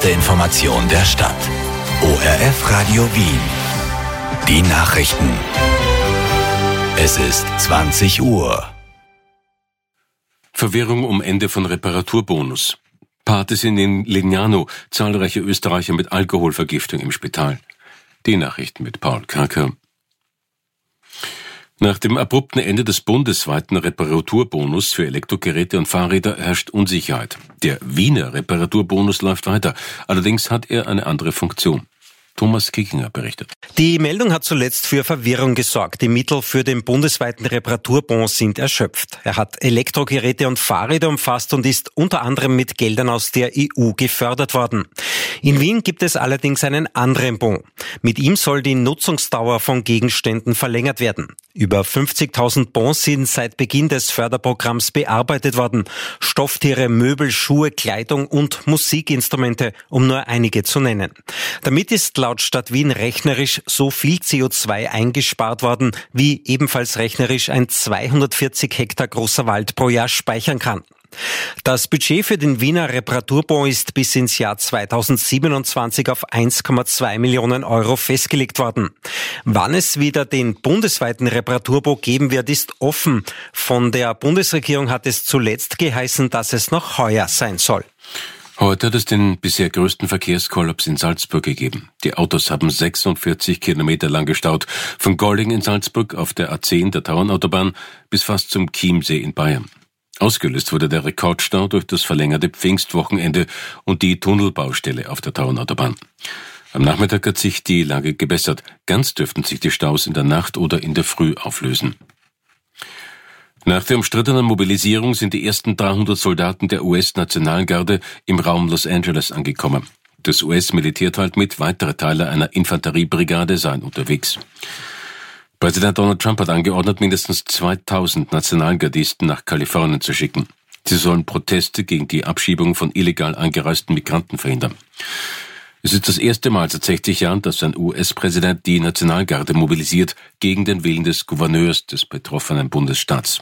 erste Information der Stadt. ORF Radio Wien. Die Nachrichten. Es ist 20 Uhr. Verwirrung um Ende von Reparaturbonus. Partys in Lignano, zahlreiche Österreicher mit Alkoholvergiftung im Spital. Die Nachrichten mit Paul Karker. Nach dem abrupten Ende des bundesweiten Reparaturbonus für Elektrogeräte und Fahrräder herrscht Unsicherheit. Der Wiener Reparaturbonus läuft weiter, allerdings hat er eine andere Funktion. Thomas Kickinger berichtet. Die Meldung hat zuletzt für Verwirrung gesorgt. Die Mittel für den bundesweiten Reparaturbonus sind erschöpft. Er hat Elektrogeräte und Fahrräder umfasst und ist unter anderem mit Geldern aus der EU gefördert worden. In Wien gibt es allerdings einen anderen Bon. Mit ihm soll die Nutzungsdauer von Gegenständen verlängert werden. Über 50.000 Bons sind seit Beginn des Förderprogramms bearbeitet worden. Stofftiere, Möbel, Schuhe, Kleidung und Musikinstrumente, um nur einige zu nennen. Damit ist laut Stadt Wien rechnerisch so viel CO2 eingespart worden, wie ebenfalls rechnerisch ein 240 Hektar großer Wald pro Jahr speichern kann. Das Budget für den Wiener Reparaturbon ist bis ins Jahr 2027 auf 1,2 Millionen Euro festgelegt worden. Wann es wieder den bundesweiten Reparaturbon geben wird, ist offen. Von der Bundesregierung hat es zuletzt geheißen, dass es noch heuer sein soll. Heute hat es den bisher größten Verkehrskollaps in Salzburg gegeben. Die Autos haben 46 Kilometer lang gestaut, von Golling in Salzburg auf der A10 der Tauernautobahn bis fast zum Chiemsee in Bayern. Ausgelöst wurde der Rekordstau durch das verlängerte Pfingstwochenende und die Tunnelbaustelle auf der Tauernautobahn. Am Nachmittag hat sich die Lage gebessert. Ganz dürften sich die Staus in der Nacht oder in der Früh auflösen. Nach der umstrittenen Mobilisierung sind die ersten 300 Soldaten der US-Nationalgarde im Raum Los Angeles angekommen. Das US-Militär teilt mit, weitere Teile einer Infanteriebrigade seien unterwegs. Präsident Donald Trump hat angeordnet, mindestens 2000 Nationalgardisten nach Kalifornien zu schicken. Sie sollen Proteste gegen die Abschiebung von illegal eingereisten Migranten verhindern. Es ist das erste Mal seit 60 Jahren, dass ein US-Präsident die Nationalgarde mobilisiert, gegen den Willen des Gouverneurs des betroffenen Bundesstaats.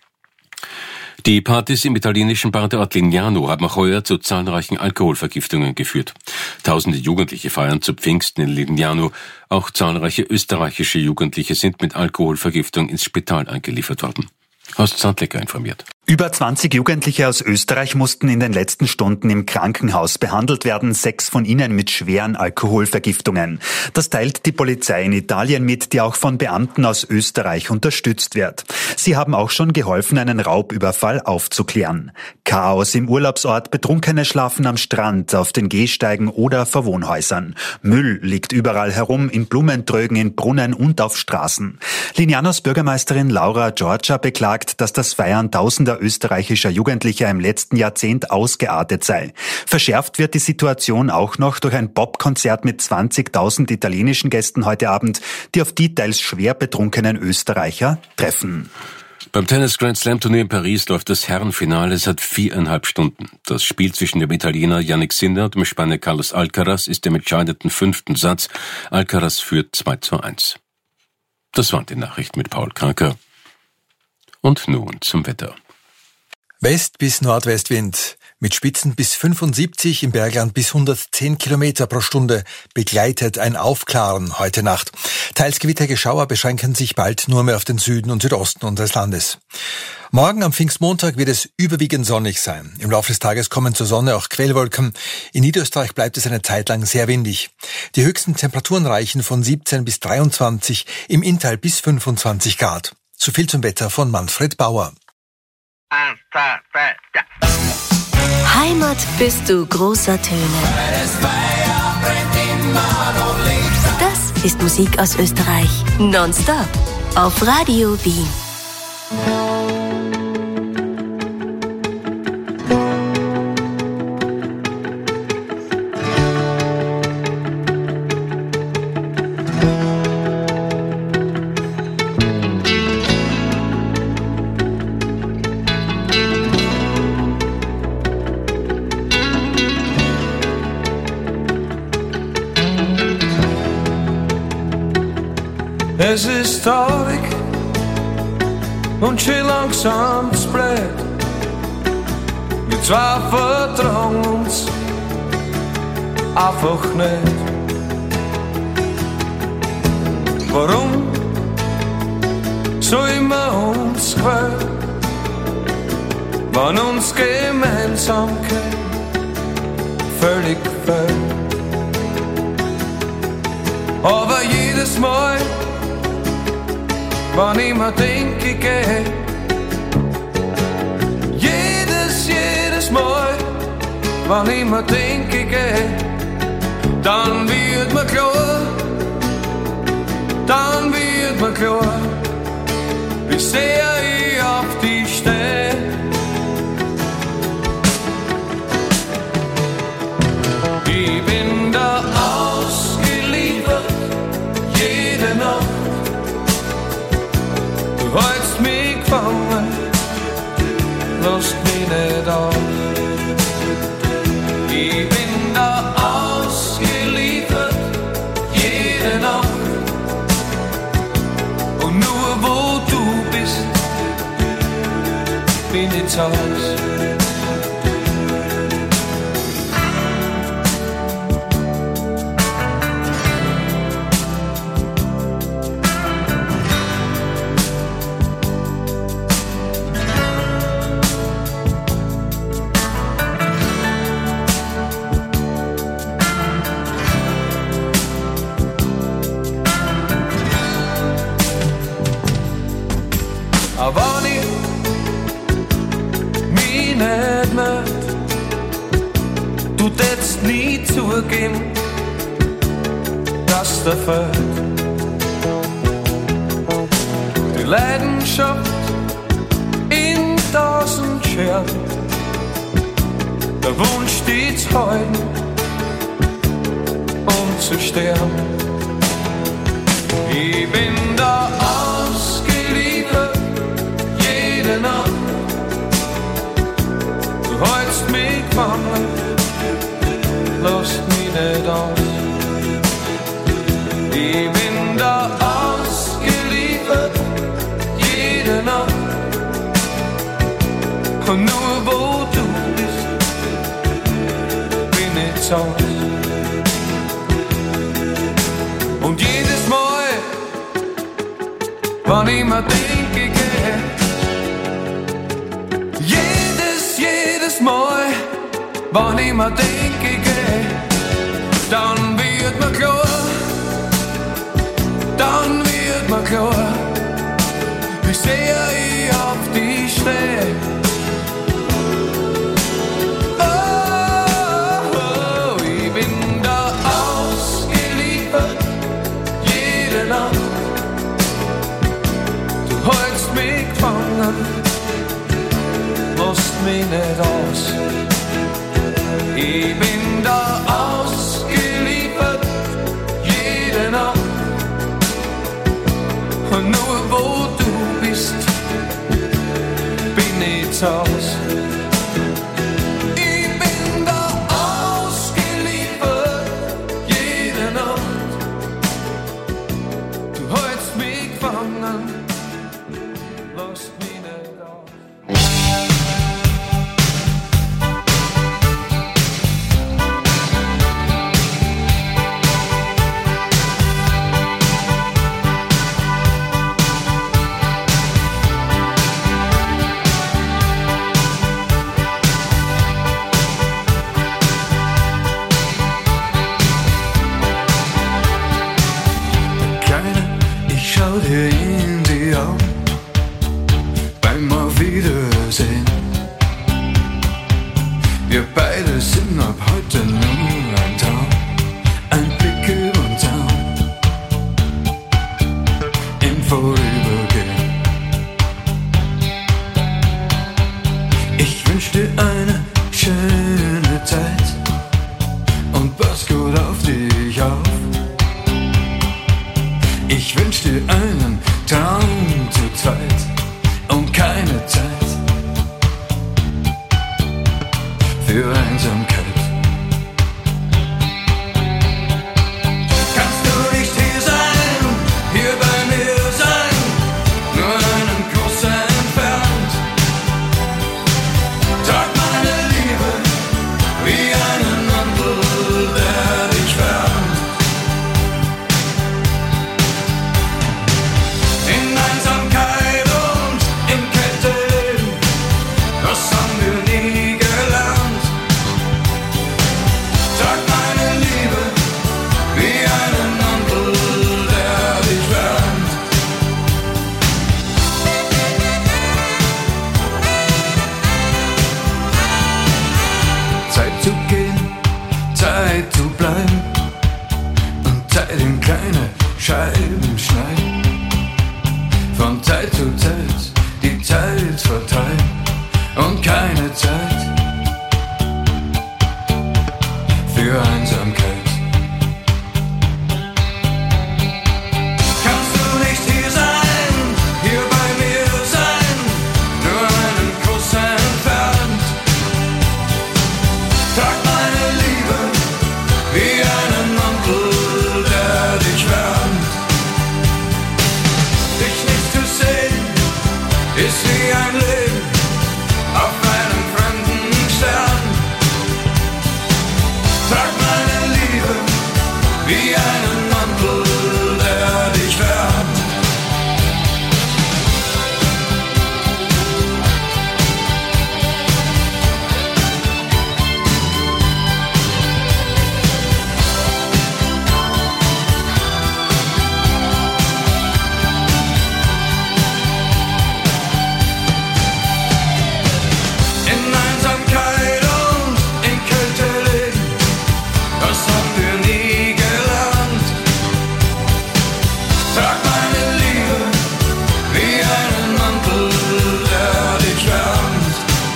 Die Partys im italienischen Badeort Lignano haben auch heuer zu zahlreichen Alkoholvergiftungen geführt. Tausende Jugendliche feiern zu Pfingsten in Lignano. Auch zahlreiche österreichische Jugendliche sind mit Alkoholvergiftung ins Spital eingeliefert worden. Horst Sandlecker informiert. Über 20 Jugendliche aus Österreich mussten in den letzten Stunden im Krankenhaus behandelt werden, 6 von ihnen mit schweren Alkoholvergiftungen. Das teilt die Polizei in Italien mit, die auch von Beamten aus Österreich unterstützt wird. Sie haben auch schon geholfen, einen Raubüberfall aufzuklären. Chaos im Urlaubsort, Betrunkene schlafen am Strand, auf den Gehsteigen oder vor Wohnhäusern. Müll liegt überall herum, in Blumentrögen, in Brunnen und auf Straßen. Lignanos Bürgermeisterin Laura Giorgia beklagt, dass das Feiern tausender österreichischer Jugendlicher im letzten Jahrzehnt ausgeartet sei. Verschärft wird die Situation auch noch durch ein Popkonzert mit 20.000 italienischen Gästen heute Abend, die auf die teils schwer betrunkenen Österreicher treffen. Beim Tennis Grand Slam Turnier in Paris läuft das Herrenfinale seit 4,5 Stunden. Das Spiel zwischen dem Italiener Jannik Sinner und dem Spanier Carlos Alcaraz ist im entscheidenden 5. Satz. Alcaraz führt 2:1. Das waren die Nachrichten mit Paul Karker. Und nun zum Wetter. West- bis Nordwestwind. Mit Spitzen bis 75, im Bergland bis 110 Kilometer pro Stunde begleitet ein Aufklaren heute Nacht. Teils gewitterige Schauer beschränken sich bald nur mehr auf den Süden und Südosten unseres Landes. Morgen am Pfingstmontag wird es überwiegend sonnig sein. Im Laufe des Tages kommen zur Sonne auch Quellwolken. In Niederösterreich bleibt es eine Zeit lang sehr windig. Die höchsten Temperaturen reichen von 17 bis 23, im Inntal bis 25 Grad. So viel zum Wetter von Manfred Bauer. 1, 2, 3, ja. Heimat bist du großer Töne. Das ist Musik aus Österreich. Nonstop auf Radio Wien. Es ist traurig und schön langsam spread. Wir zwei vertrauen uns einfach nicht. Warum soll man uns quälen, wenn uns Gemeinsamkeit völlig fehlt? Aber jedes Mal, wenn ich mir denke, ich geh, jedes Mal, wenn ich mir denke, ich geh, dann wird mir klar, wie sehr ich auf dich steh. Ich bin da ausgeliefert, jede Nacht. Du hältst mich gefangen, lasst mich nicht auf. Ich bin da ausgeliefert, jede Nacht. Und nur wo du bist, bin ich zu Haus. Aber wenn ich mich nicht möcht, du tätst nie zugeben, dass der fehlt. Die Leidenschaft in 1000 Scheren, der Wunsch, die zu halten und zu sterben. Ich bin da ausgeliefert, jede Nacht. Du hältst mich gefangen, lasst mich nicht aus. Ich bin da ausgeliefert, jede Nacht. Und nur wo du bist, bin ich zu Haus. Und jedes Mal, wenn ich mir denke, ich geh, jedes Mal, wenn ich mir denke, ich geh, dann wird mir klar, wie sehr ich auf dich steh. Oh, ich bin da ausgeliefert, jede Nacht. Du hältst mich gefangen, lasst mich nicht aus. Ich bin da ausgeliefert, jede Nacht. Und nur wo du bist, bin ich zu Haus. Ich bin da ausgeliefert, jede Nacht. Du hältst mich gefangen, lasst mich nicht aus. Schau dir in die Augen beim Auf-Wiedersehen. Wir beide sind ab heute nur ein Traum, ein Blick über den Zaun im Vorübergehen. Ich wünsch dir eine schöne Zeit und pass gut auf dich auf. Ich wünsch dir einen Traum zu zweit und keine Zeit für Einsamkeit. Kannst du nicht hier sein, hier bei mir sein, nur einen Kuss entfernt? Trag meine Liebe wie einen Mantel, der Scheiben schneiden, von Zeit zu Zeit die Zeit verteilen und keine Zeit für Einsamkeit. Kannst du nicht hier sein, hier bei mir sein, nur einen Kuss entfernt? Trag meine Liebe wie einen Mantel, der dich wärmt. Dich nicht zu sehen, ist wie ein Leben auf einem fremden Stern. Trag meine Liebe wie einen Mantel, der dich wärmt. In Einsamkeit und in Kälte leben, das haben wir nie gelernt. Trag meine Liebe wie einen Mantel, der dich wärmt.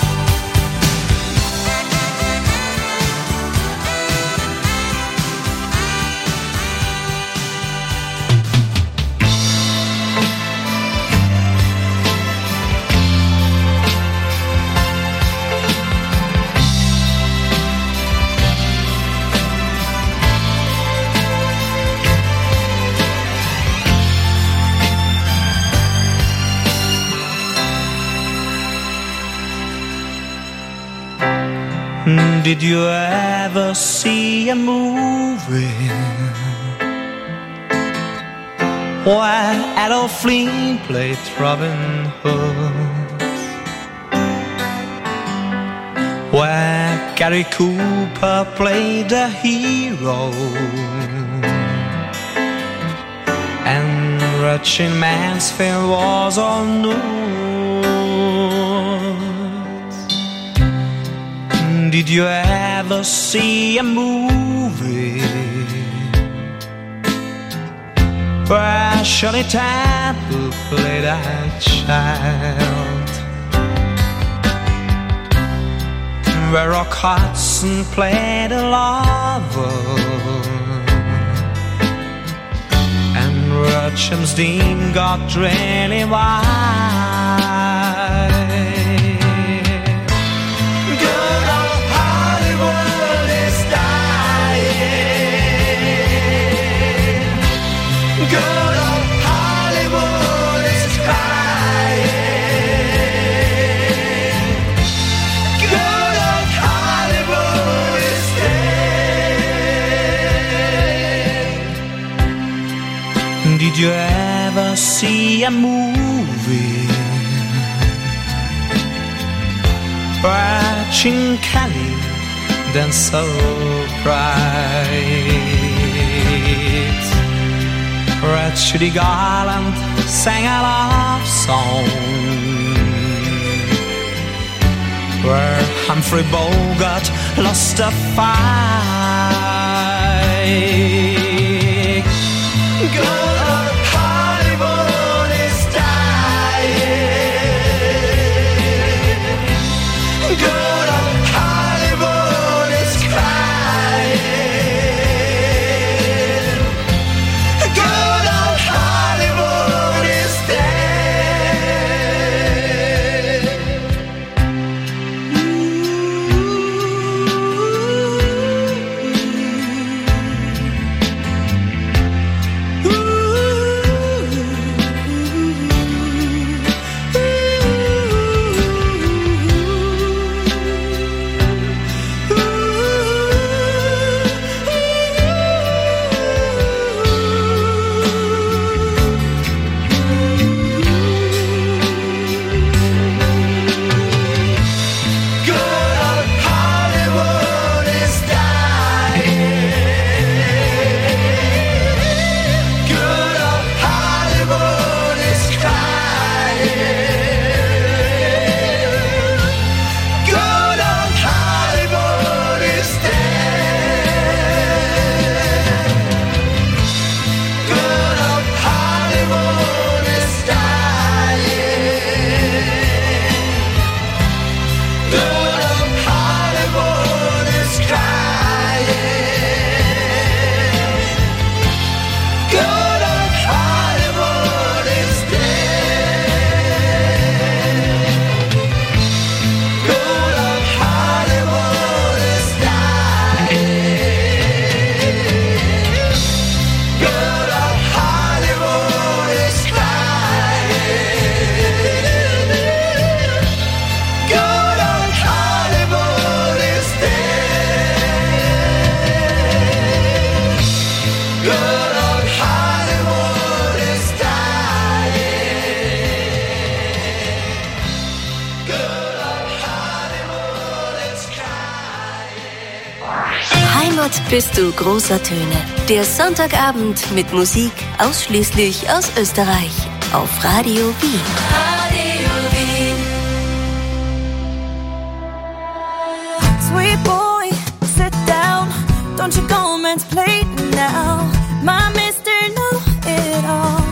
Did you ever see a movie where Adolf Flynn played Robin Hood, where Gary Cooper played the hero and Gretchen Mansfield was on news? Did you ever see a movie where Shirley Temple played a child, where Rock Hudson played a lover, and where James Dean got really wild? Good old Hollywood is dying. Good old Hollywood is crying. Good old Hollywood is dead. Did you ever see a movie where Gene Kelly danced so bright, where Judy Garland sang a love song, where Humphrey Bogart lost a fight? Good old Hollywood is dying. Good old Hollywood is crying. Good old Hollywood is dead. bist du großer Töne. Der Sonntagabend mit Musik ausschließlich aus Österreich auf Radio Wien. Radio Wien. Sweet boy, sit down. Don't you go man's plate now. My mister know it all.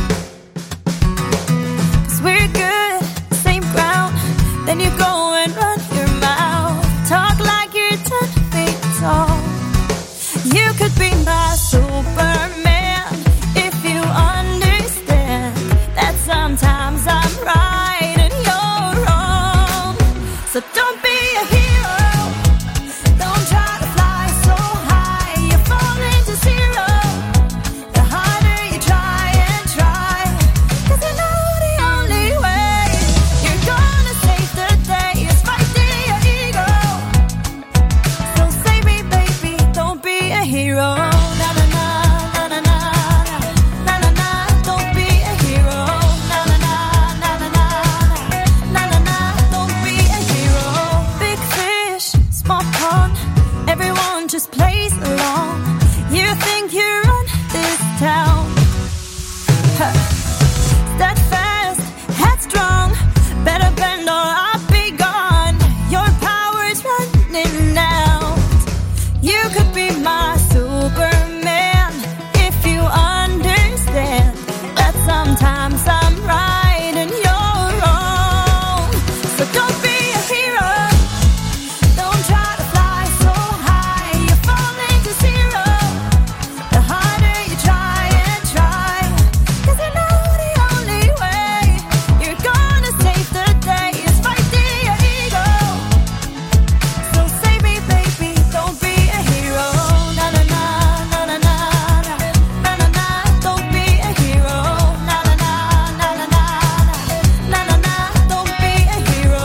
'Cause we're good, same ground. Then you go and run your mouth. Talk like you're 10 feet tall. You could be my Superman if you understand that sometimes I'm right and you're wrong. So don't be a hero. Don't try to fly so high. You fall into zero. The harder you try and try. 'Cause you know the only way you're gonna save the day is fighting your ego. So save me, baby, don't be a hero. Na na na, na na na, na na na, don't be a hero. Na na na, na na na, na na na, don't be a hero. Big fish, small pond, everyone just plays along. You think you run this town. Huh. Steadfast, headstrong, better bend or I'll be gone. Your power's running out. You could be my Superman if you understand that sometimes I'm right and you're wrong. So don't be a hero. Don't try to fly so high. You fall into zero. The harder you try and try. 'Cause you know the only way you're gonna save the day is fighting your ego. So save me, baby, don't be a hero. Na na na, na na na, na na na, don't be a hero. Na na na, na na na, na na na, don't be a hero.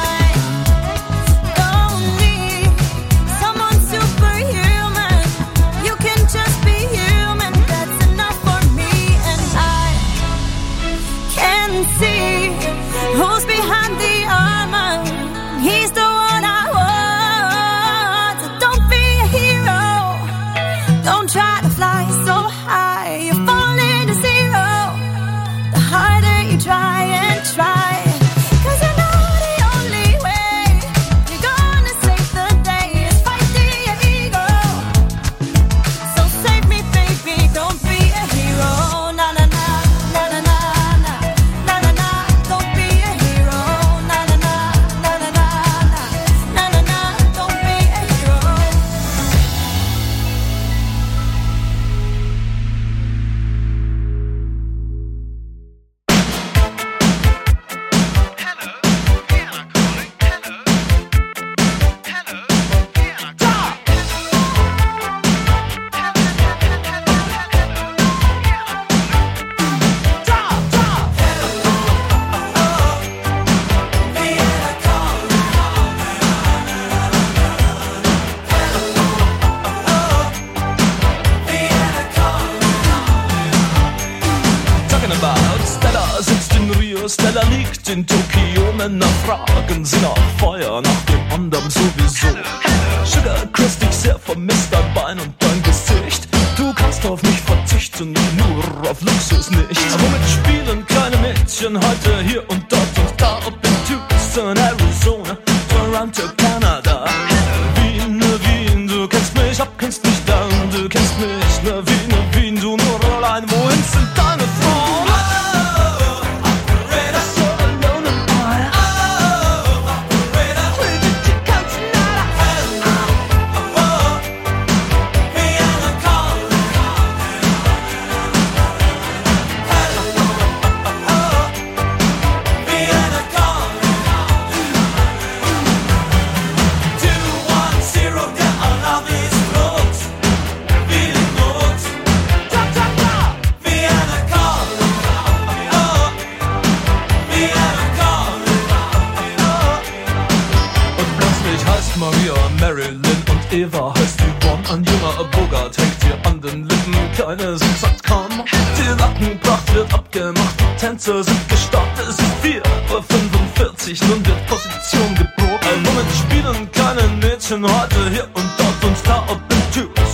I don't need someone superhuman. You can just be human. That's enough for me, and I can see who's behind the armor. He's the one I want. So don't be a hero. Don't try to fly so high. You fall into zero. The harder you try and try. 'Cause you know the only way you're gonna save the day is fighting your ego. So save me, baby, don't be a hero. Na na na, na na na, na na na, don't be a hero. Na na na, na na na, na na na, don't be a hero. Talking about Stella sitzt in Rio, Stella liegt in Tokio. Männer fragen sie nach Feuer, nach dem anderen sowieso. Sugar Chris, dich sehr vermisst, dein Bein und dein Gesicht. Du kannst auf mich verzichten, nur auf Luxus nicht. Womit spielen kleine Mädchen heute hier und dort und da? Ob in Tucson, Arizona, Toronto, Kanada. Wien, Wien, du kennst mich ab, kennst mich down. Du kennst mich, Wien, du nur allein. Wohin sind deine Frauen? Maria, Marilyn und Eva heißt Yvonne. Ein junger Bogart hängt ihr an den Lippen. Keine sind sagt komm. Die Lackenpracht wird abgemacht. Die Tänzer sind gestartet. Es ist 4:45 Uhr. Nun wird Position geboten. Womit spielen keine Mädchen heute hier und dort und da. Ob in Tür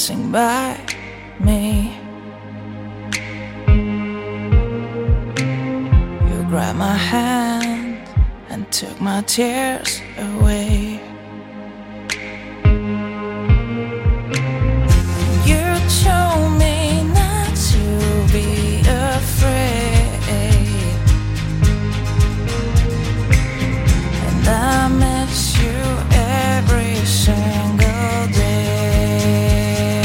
passing by me. You grabbed my hand and took my tears away. You told me not to be afraid, and I miss you every single day.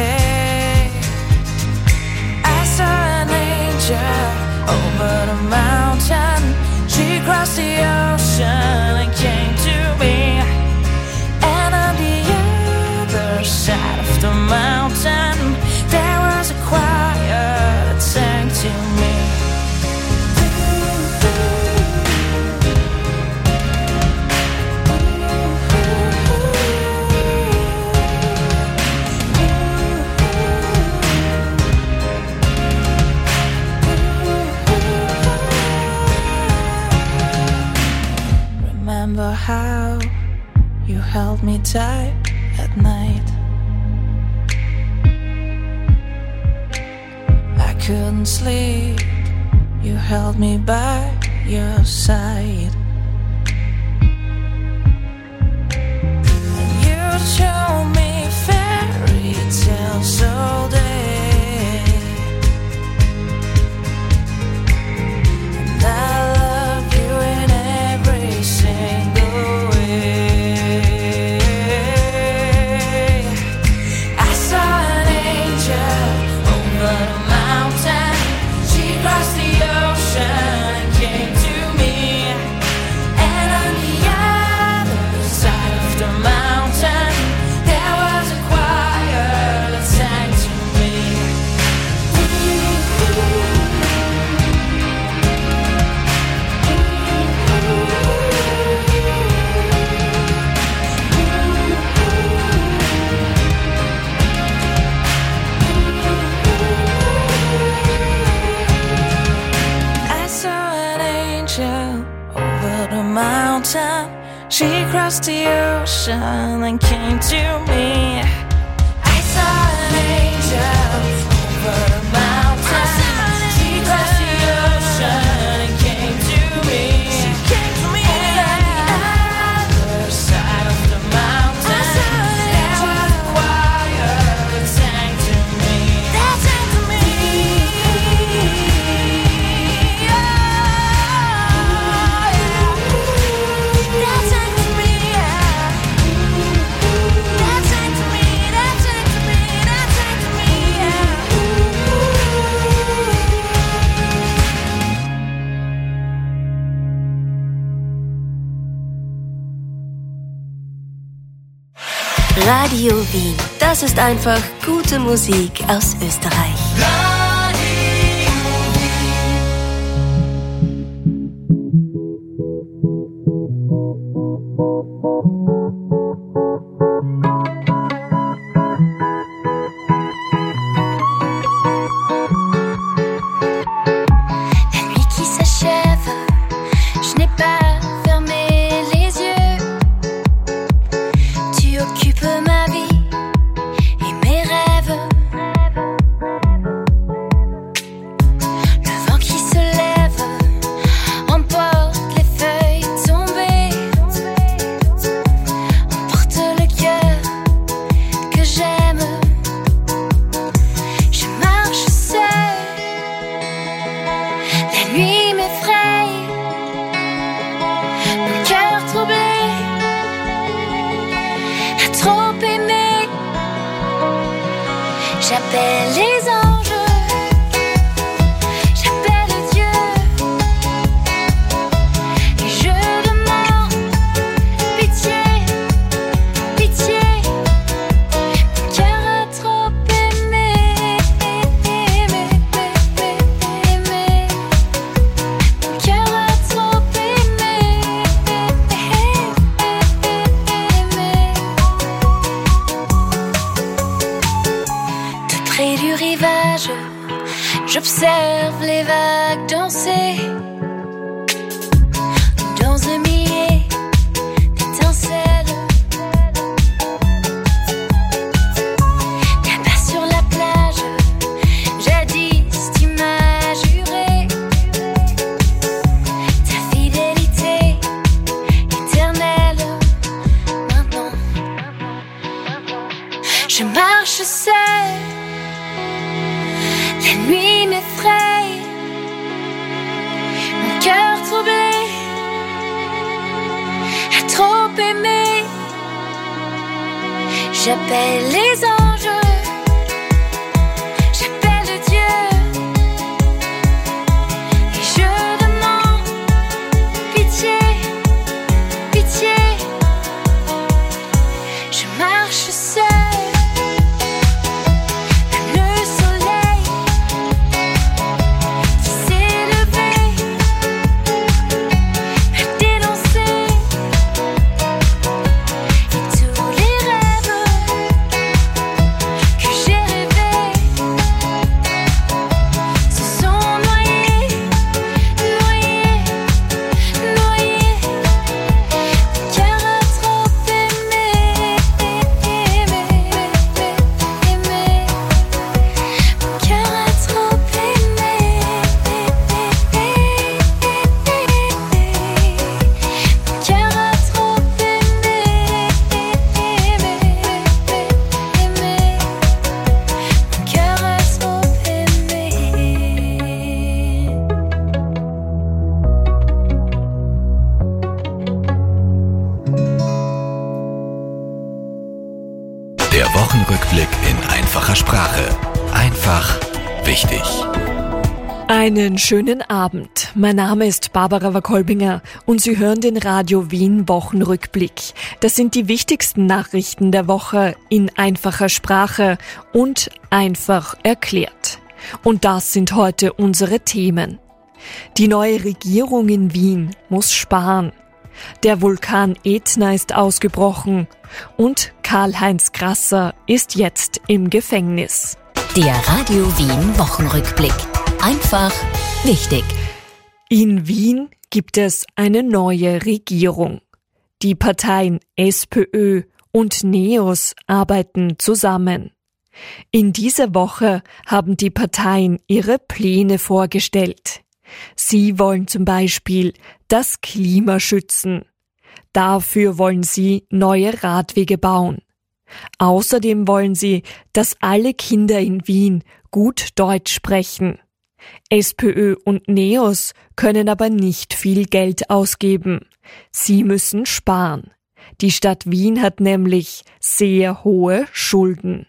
I saw an angel over the mountain. She crossed the ocean and came to me. And on the other side of the mountain, there was a choir that sang to me. Remember how you held me tight at night? I couldn't sleep. You held me by your side. And you showed me fairy tales all day. And I love you in every single way. I saw an angel over the mountain. She crossed the ocean and came to me. And on the other side of the mountain, there was a choir that sang to me. I saw an angel over the mountain. She crossed the ocean and came to me. I saw an angel over the mountain. She crossed the ocean and came to me. And on the other side of the mountain, there was a choir that sang to me. That sang to me. That sang to me. That sang to me. That sang to me. That sang to me. Radio Wien, das ist einfach gute Musik aus Österreich. La nuit qui s'achève, je n'ai pas fermé les yeux. Tu occupes ma vie et mes rêves. Le vent qui se lève emporte les feuilles tombées, emporte le cœur que j'aime. Je marche seule, la nuit m'effraie, mon cœur troublé. À trop aimer, j'appelle les anges, j'appelle Dieu, et je demande pitié, pitié. Mon cœur a trop aimé, mon cœur a trop aimé. Tout près du rivage, j'observe les vagues danser dans un millier d'étincelles. La J'appelle les anges, j'appelle Dieu, et je demande pitié, pitié. Je marche seule. Wochenrückblick in einfacher Sprache. Einfach wichtig. Einen schönen Abend. Mein Name ist Barbara Wakolbinger und Sie hören den Radio Wien Wochenrückblick. Das sind die wichtigsten Nachrichten der Woche in einfacher Sprache und einfach erklärt. Und das sind heute unsere Themen. Die neue Regierung in Wien muss sparen. Der Vulkan Ätna ist ausgebrochen und Karl-Heinz Grasser ist jetzt im Gefängnis. Der Radio Wien Wochenrückblick. Einfach wichtig. In Wien gibt es eine neue Regierung. Die Parteien SPÖ und NEOS arbeiten zusammen. In dieser Woche haben die Parteien ihre Pläne vorgestellt. Sie wollen zum Beispiel das Klima schützen. Dafür wollen sie neue Radwege bauen. Außerdem wollen sie, dass alle Kinder in Wien gut Deutsch sprechen. SPÖ und NEOS können aber nicht viel Geld ausgeben. Sie müssen sparen. Die Stadt Wien hat nämlich sehr hohe Schulden.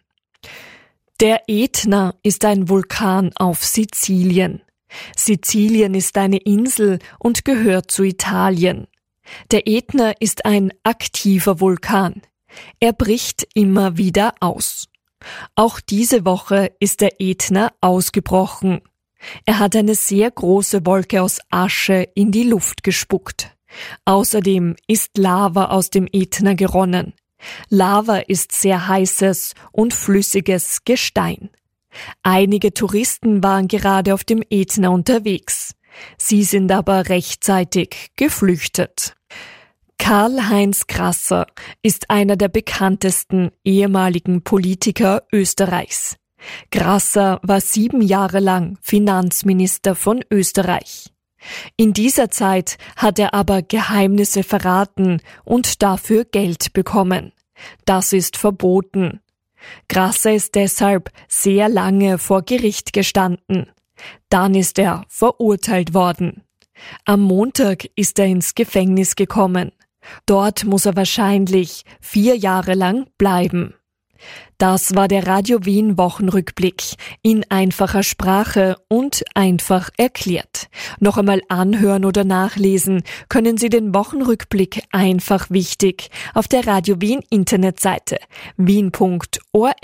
Der Ätna ist ein Vulkan auf Sizilien. Sizilien ist eine Insel und gehört zu Italien. Der Ätna ist ein aktiver Vulkan. Er bricht immer wieder aus. Auch diese Woche ist der Ätna ausgebrochen. Er hat eine sehr große Wolke aus Asche in die Luft gespuckt. Außerdem ist Lava aus dem Ätna geronnen. Lava ist sehr heißes und flüssiges Gestein. Einige Touristen waren gerade auf dem Ätna unterwegs. Sie sind aber rechtzeitig geflüchtet. Karl-Heinz Grasser ist einer der bekanntesten ehemaligen Politiker Österreichs. Grasser war 7 Jahre lang Finanzminister von Österreich. In dieser Zeit hat er aber Geheimnisse verraten und dafür Geld bekommen. Das ist verboten. Grasser ist deshalb sehr lange vor Gericht gestanden. Dann ist er verurteilt worden. Am Montag ist er ins Gefängnis gekommen. Dort muss er wahrscheinlich 4 Jahre lang bleiben. Das war der Radio Wien Wochenrückblick in einfacher Sprache und einfach erklärt. Noch einmal anhören oder nachlesen können Sie den Wochenrückblick einfach wichtig auf der Radio Wien Internetseite wien.orf.at.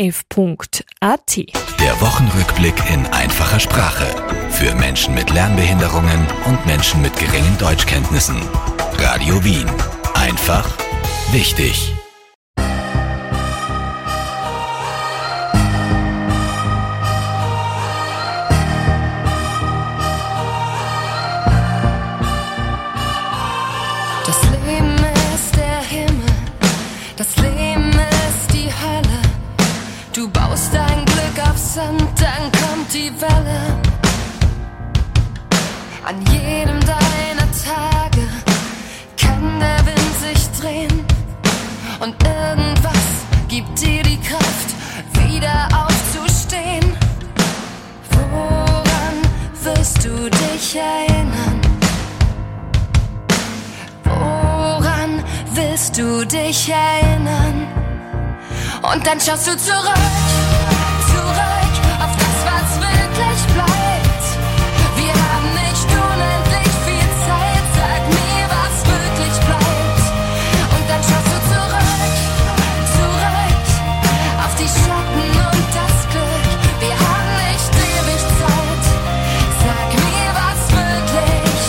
Der Wochenrückblick in einfacher Sprache für Menschen mit Lernbehinderungen und Menschen mit geringen Deutschkenntnissen. Radio Wien. Einfach wichtig. Das Leben ist der Himmel, das Leben ist die Hölle. Du baust dein Glück auf Sand, dann kommt die Welle. An jedem deiner Tage kann der Wind sich drehen und irgendwas gibt dir die Kraft, wieder aufzustehen. Woran wirst du dich erinnern? Woran willst du dich erinnern? Und dann schaust du zurück auf das, was wirklich bleibt. Wir haben nicht unendlich viel Zeit, sag mir, was wirklich bleibt. Und dann schaust du zurück auf die Schatten und das Glück. Wir haben nicht ewig Zeit, sag mir, was wirklich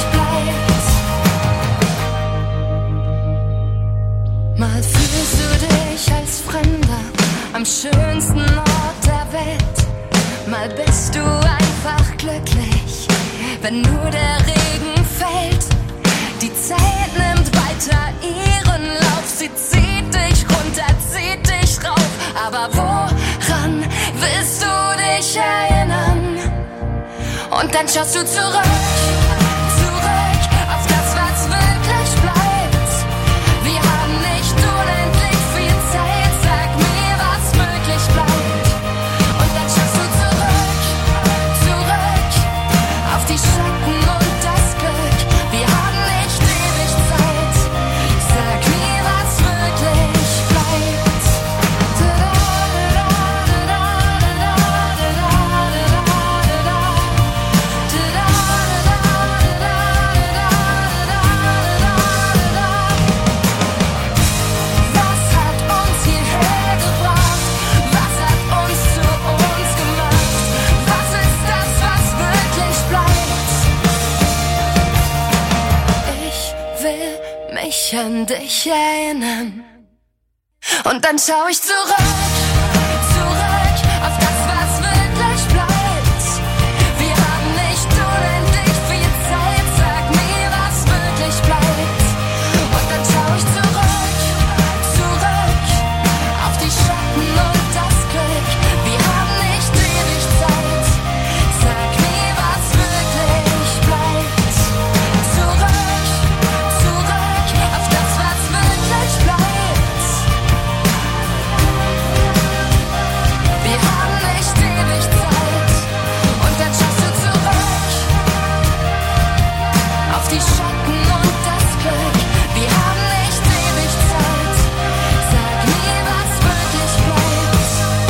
bleibt. Mal fühlst du dich als Fremder am schönsten Ort der Welt. Mal bist du einfach glücklich, wenn nur der Regen fällt. Die Zeit nimmt weiter ihren Lauf, sie zieht dich runter, zieht dich rauf. Aber woran willst du dich erinnern? Und dann schaust du zurück auf das, was wirklich bleibt. Wir haben nicht unendlich viel Zeit, sag mir, was möglich bleibt. Und dann schaust du zurück auf die Schatten und das Glück. Wir haben nicht ewig Zeit, sag mir, was wirklich bleibt. Was hat uns hierher gebracht? Was hat uns zu uns gemacht? Was ist das, was wirklich bleibt? Ich will mich an dich erinnern. Und dann schau ich zurück auf das, was wirklich bleibt. Wir haben nicht unendlich viel Zeit, sag mir, was wirklich bleibt. Und dann schau ich zurück auf die Schatten und das Glück. Wir haben nicht ewig Zeit, sag mir, was wirklich bleibt. Zurück auf das, was wirklich bleibt. Wir haben nicht ewig Zeit. Und dann schaust du zurück auf die Schatten und das Glück. Wir haben nicht ewig Zeit. Sag mir, was wirklich bleibt.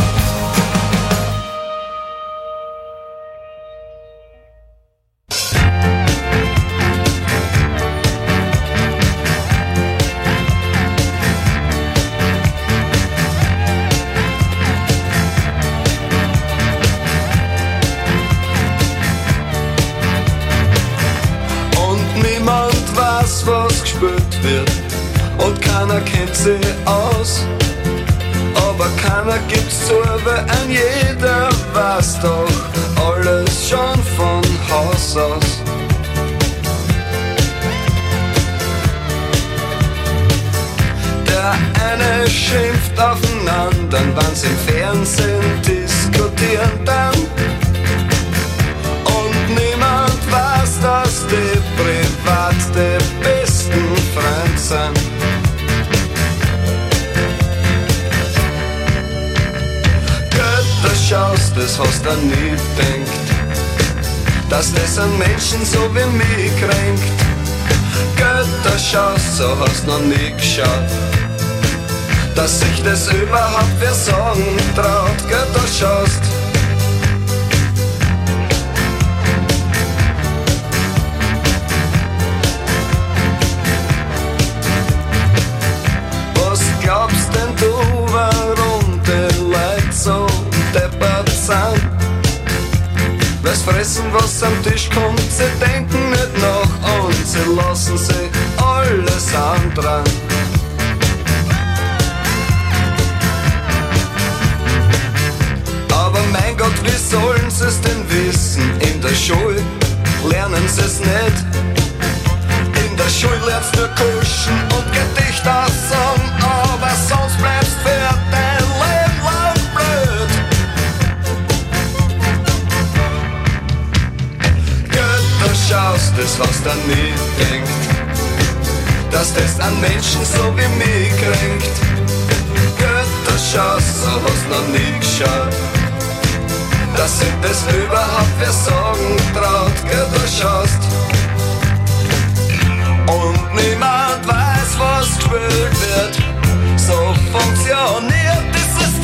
Und niemand weiß, was gespielt wird. Und keiner kennt sie aus. Aber keiner gibt's zu, weil ein jeder weiß doch alles schon von Haus aus. Der eine schimpft auf den anderen, wenn's im Fernsehen diskutieren dann. Und niemand weiß, dass die privat die besten Freunde sind. Götter schaust, das hast du nie gedacht, dass das an Menschen so wie mich kränkt. Götter schaust, so hast du noch nie geschaut, dass sich das überhaupt wer sagen traut. Götter schaust. Was glaubst denn du, warum die Leute so deppert sind? Weil's fressen, was am Tisch kommt, sie denken nicht nach und sie lassen sich alles andran. Aber mein Gott, wie sollen sie es denn wissen? In der Schule lernen sie es nicht. In der Schule lernst du kuschen und Gedichte aussang, aber sonst bleibst für dein Leben lang blöd. Götter schaust, das hast du nie gedacht, dass das an Menschen so wie mich kränkt. Götter schaust, so hast du noch nie geschaut, dass sich das überhaupt wer sagen traut. Götter schaust. Und niemand weiß, was gespielt wird. So funktioniert dieses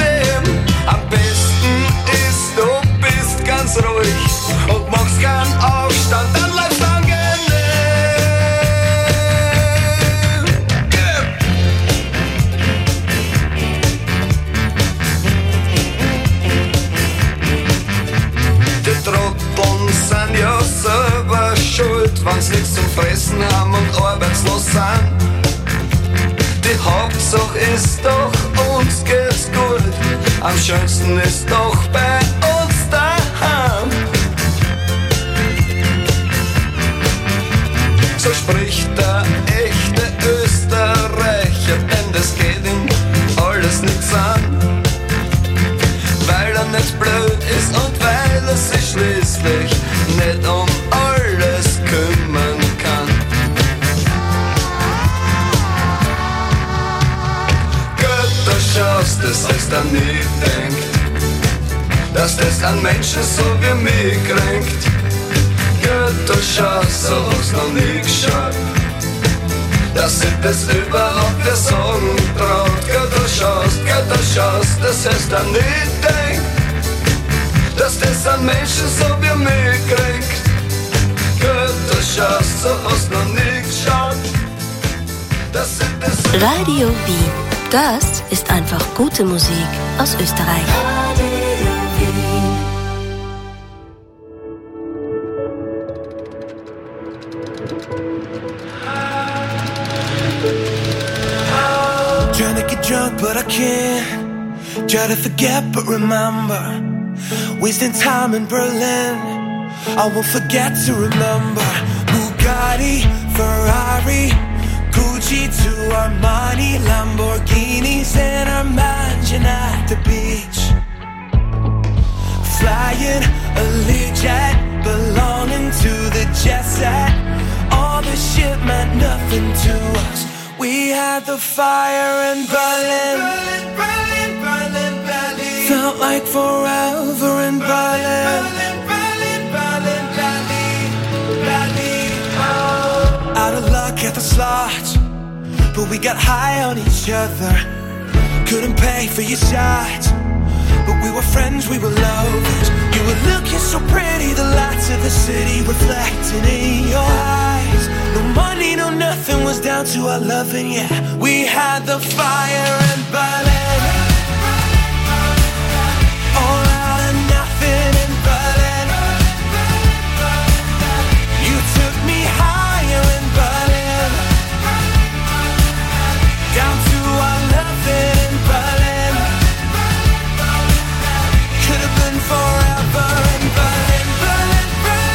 sind. Die Hauptsache ist doch, uns geht's gut. Am schönsten ist doch bei uns daheim. So spricht der echte Österreicher, denn das geht ihm alles nichts an. Weil er nicht blöd ist und weil er sich schließlich nicht um alles kümmern kann. Götterschaus, das heißt er nie denkt, dass das an Menschen so wie mich kränkt. Götterschaus, so hast noch nie geschaut, dass ich das überhaupt wer sagen traut. Götterschaus, das heißt er nie denkt, dass das an Menschen so wie mich kränkt. Götterschaus, so hast noch nie geschaut, dass ich das Radio Wien. Das ist einfach gute Musik aus Österreich. Trying to get drunk but I can't. Try to forget but remember. Wasting time in Berlin, I won't forget to remember. Bugatti, Ferrari, Gucci to Armani, Lamborghinis and our mansion at the beach. Flying a Learjet, belonging to the jet set. All this shit meant nothing to us. We had the fire in Berlin. Berlin. Felt like forever in Berlin. Berlin. Out of luck at the slots, but we got high on each other. Couldn't pay for your shots, but we were friends, we were lovers. You were looking so pretty, the lights of the city reflecting in your eyes. No money, no nothing was down to our loving, yeah. We had the fire in Berlin. All out of nothing in Berlin. You took me higher in Berlin. Down to our loving in Berlin. Could have been forever in Berlin. Berlin.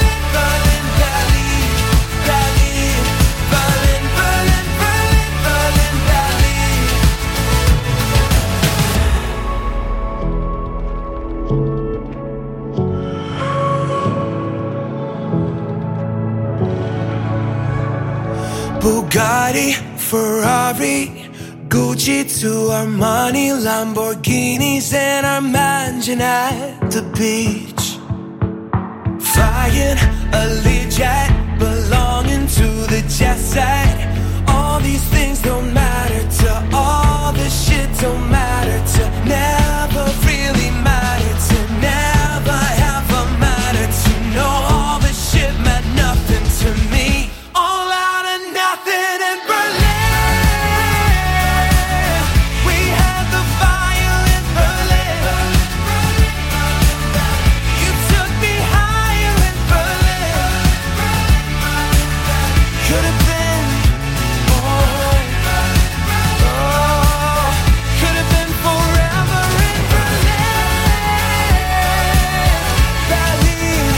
Bugatti, Ferrari, Gucci to Armani, Lamborghinis and our mansion at the beach. Flying a Learjet, belonging to the jet set. All these things don't matter to, all this shit don't matter to, never really matter to, never ever matter to. No, all this shit meant nothing to me. All out of nothing in Berlin. We had the fire in Berlin. You took me higher in Berlin. Could have been, could have been forever in Berlin. Berlin.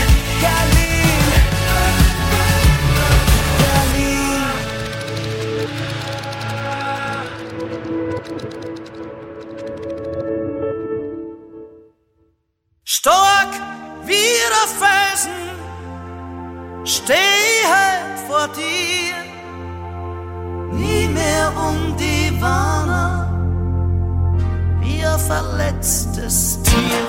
Stark wie der Felsen stehe vor dir, nie mehr die Warner wie ein verletztes Tier.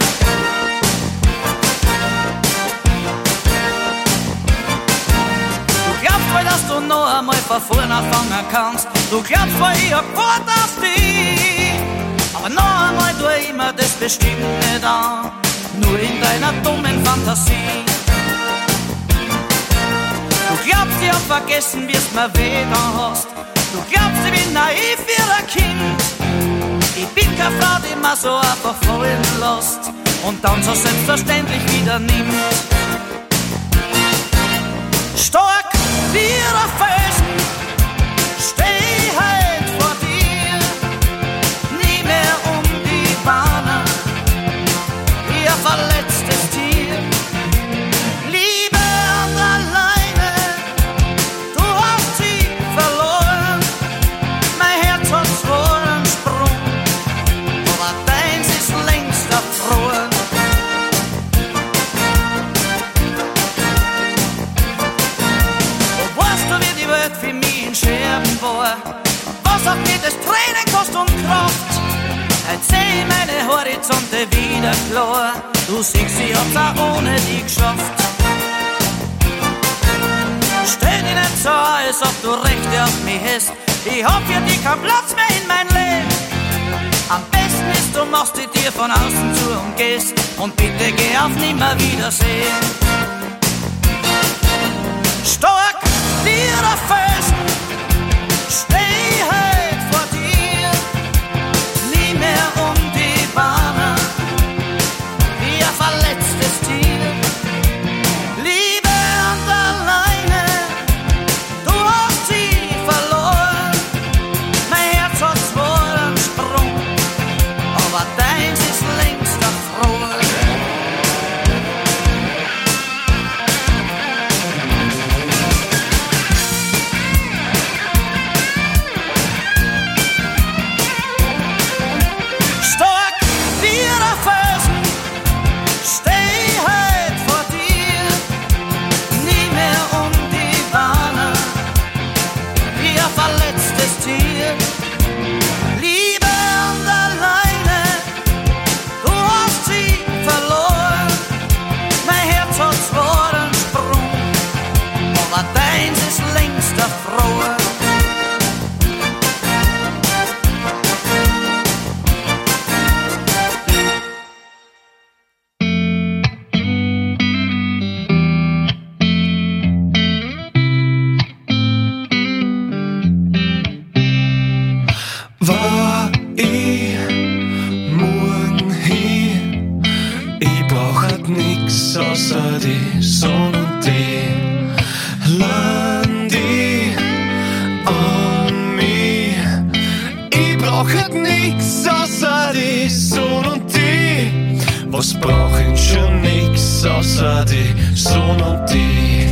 Du glaubst wohl, dass du noch einmal von vorne anfangen kannst. Du glaubst wohl, ich hab Wort auf dich. Aber noch einmal tu immer das bestimmt nicht an, nur in deiner dummen Fantasie. Du glaubst, ich hab vergessen, wie's mir weh da hast. Du glaubst, ich bin naiv wie ein Kind. Ich bin keine Frau, die mir so einfach fallen lässt und dann so selbstverständlich wieder nimmt. Stark wie ein Felsen Welt für mich in Scherben war. Was auch mir das Training kostet und Kraft. Jetzt seh ich meine Horizonte wieder klar. Du siehst, ich hab's auch ohne dich geschafft. Stell dich nicht so, als ob du Rechte auf mich hast. Ich hab für dich keinen Platz mehr in mein Leben. Am besten ist, du machst die Tür von außen zu und gehst. Und bitte geh auf Nimmerwiedersehen. Stark wie der Felsen steh halt vor dir. Nie mehr um die Bahn wie ein verletztes Tier. Liebe und alleine, du hast sie verloren. Mein Herz hat zwar einen Sprung, aber deins ist längst erfroren. Stark wie der Felsen steh halt vor dir. Nie mehr um die Bahn wie ein verletztes Tier. Liebe und alleine, du hast sie verloren. Mein Herz hat zwar einen Sprung, aber deins ist längst erfroren. War ich morgen hin? Ich brauch halt nix außer die Sonne und die Land an mich. Ich brauch halt nix außer die Sonne und die. Was brauch ich schon nix außer die Sonne und die?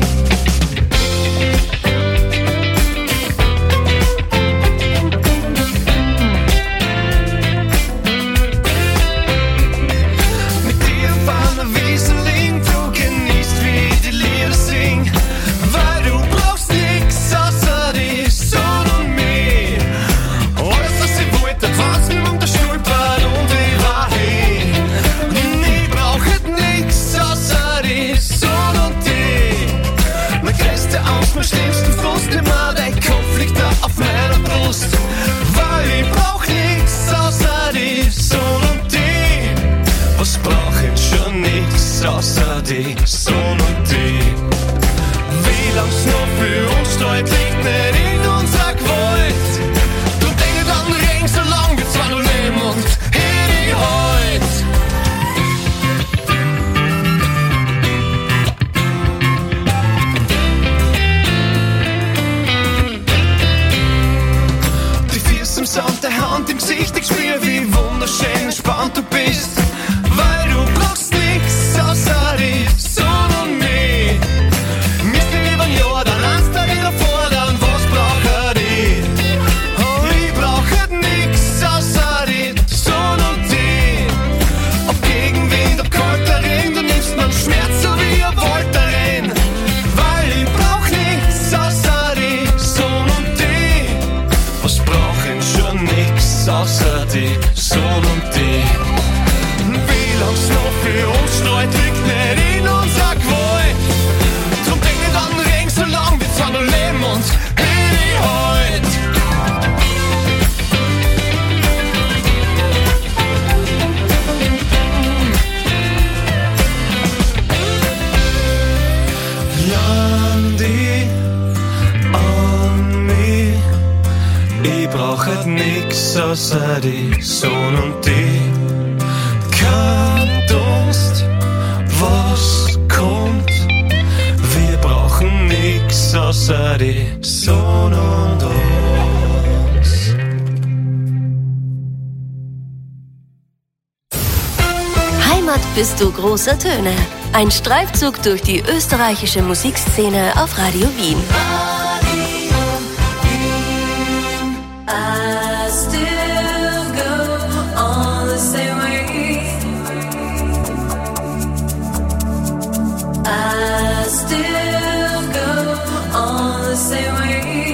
Außer die Sonne und die. Wie lang's noch für uns steht, liegt nicht in unserer Gewalt. Drum denke dann Regen, so lang wir zwar noch leben und hier die Heut. Die Füße im Sand, der Hand im Gesicht, ich spür, wie wunderschön entspannt du bist. Weil du brauchst nix außer die Sonne und mich. Müsst ihr lieber ein Jahr, dann hast du wieder fordern, was braucht ich? Oh, ich brauch halt nix außer die Sonne und die. Ob Gegenwind, ob kalter Regen, du nimmst meinen Schmerz so wie ein Voltaren. Weil ich brauch nix außer die Sonne und die. Was brauch ich schon nix außer die Sonne und die? Wie lang's noch für uns steht, liegt nicht in unserer Gewalt. Drum denk nicht an Regen, so lang wir zwar noch leben und in die Heut. Landi an mich, ich brauch halt nix außer die Sonne und die. Kein Dunst, was kommt, wir brauchen nix außer die Sonne und uns. Heimat bist du großer Töne. Ein Streifzug durch die österreichische Musikszene auf Radio Wien. I still go on the same way. I still go on the same way.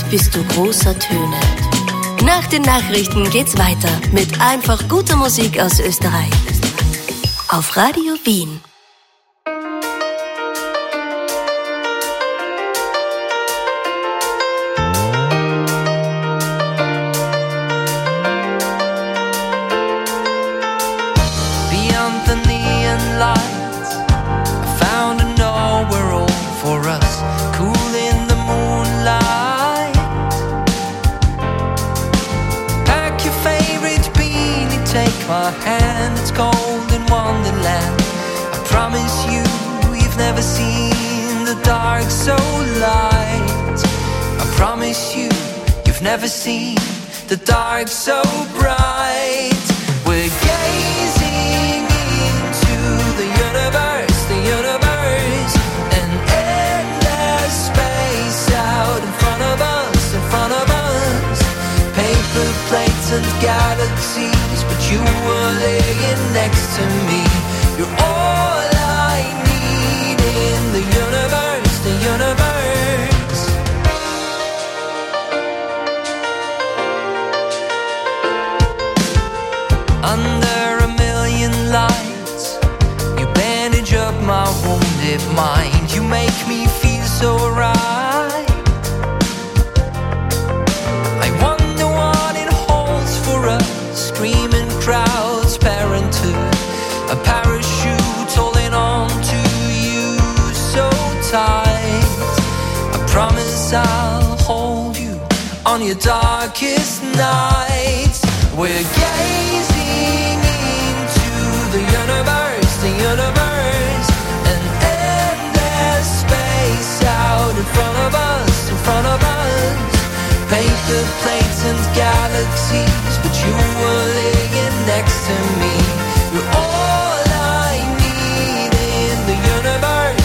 bist du großer Töne. Nach den Nachrichten geht's weiter mit einfach guter Musik aus Österreich. Auf Radio Wien. Beyond the neon lights, I found a nowhere all for us, cool in the moonlight. Pack your favorite beanie, take my hand, it's cold in Wonderland. I promise you, you've never seen the dark so light. I promise you, you've never seen the dark so bright. We're gazing into the universe, an endless space out in front of us, paper plates and galaxies, but you were laying next to me. You're all I need in the universe. Under a million lights, you bandage up my wounded mind. You make me feel so right. I wonder what it holds for us. Screaming crowds, parenthood, a parachute holding on to you so tight. I promise I'll hold you on your darkest nights. We're gazing into the universe, an endless space out in front of us, paper plates and galaxies, but you were laying next to me. You're all I need in the universe.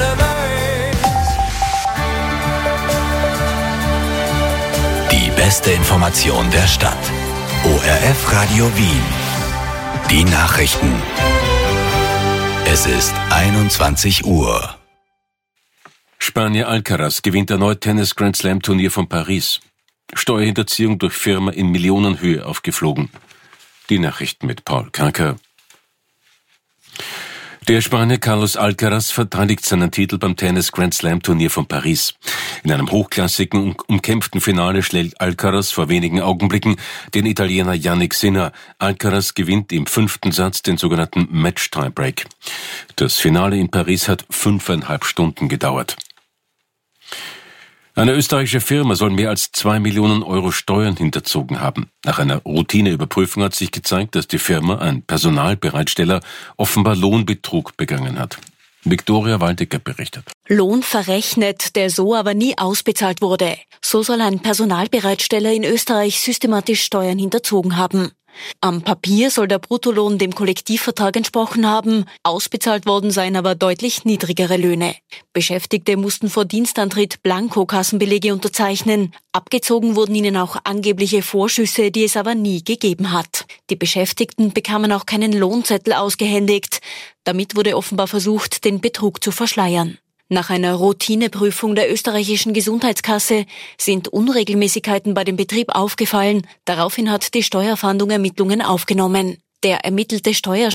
Die beste Information der Stadt. ORF Radio Wien. Die Nachrichten. Es ist 21 Uhr. Spanier Alcaraz gewinnt erneut Tennis-Grand-Slam-Turnier von Paris. Steuerhinterziehung durch Firma in Millionenhöhe aufgeflogen. Die Nachrichten mit Paul Kranker. Der Spanier Carlos Alcaraz verteidigt seinen Titel beim Tennis-Grand-Slam-Turnier von Paris. In einem hochklassigen und umkämpften Finale schlägt Alcaraz vor wenigen Augenblicken den Italiener Jannik Sinner. Alcaraz gewinnt im 5. Satz den sogenannten Match-Tiebreak. Das Finale in Paris hat 5,5 Stunden gedauert. Eine österreichische Firma soll mehr als 2 Millionen Euro Steuern hinterzogen haben. Nach einer Routineüberprüfung hat sich gezeigt, dass die Firma, ein Personalbereitsteller, offenbar Lohnbetrug begangen hat. Viktoria Waldecker berichtet. Lohn verrechnet, der so aber nie ausbezahlt wurde. So soll ein Personalbereitsteller in Österreich systematisch Steuern hinterzogen haben. Am Papier soll der Bruttolohn dem Kollektivvertrag entsprochen haben, ausbezahlt worden seien aber deutlich niedrigere Löhne. Beschäftigte mussten vor Dienstantritt Blanko-Kassenbelege unterzeichnen. Abgezogen wurden ihnen auch angebliche Vorschüsse, die es aber nie gegeben hat. Die Beschäftigten bekamen auch keinen Lohnzettel ausgehändigt. Damit wurde offenbar versucht, den Betrug zu verschleiern. Nach einer Routineprüfung der österreichischen Gesundheitskasse sind Unregelmäßigkeiten bei dem Betrieb aufgefallen. Daraufhin hat die Steuerfahndung Ermittlungen aufgenommen. Der ermittelte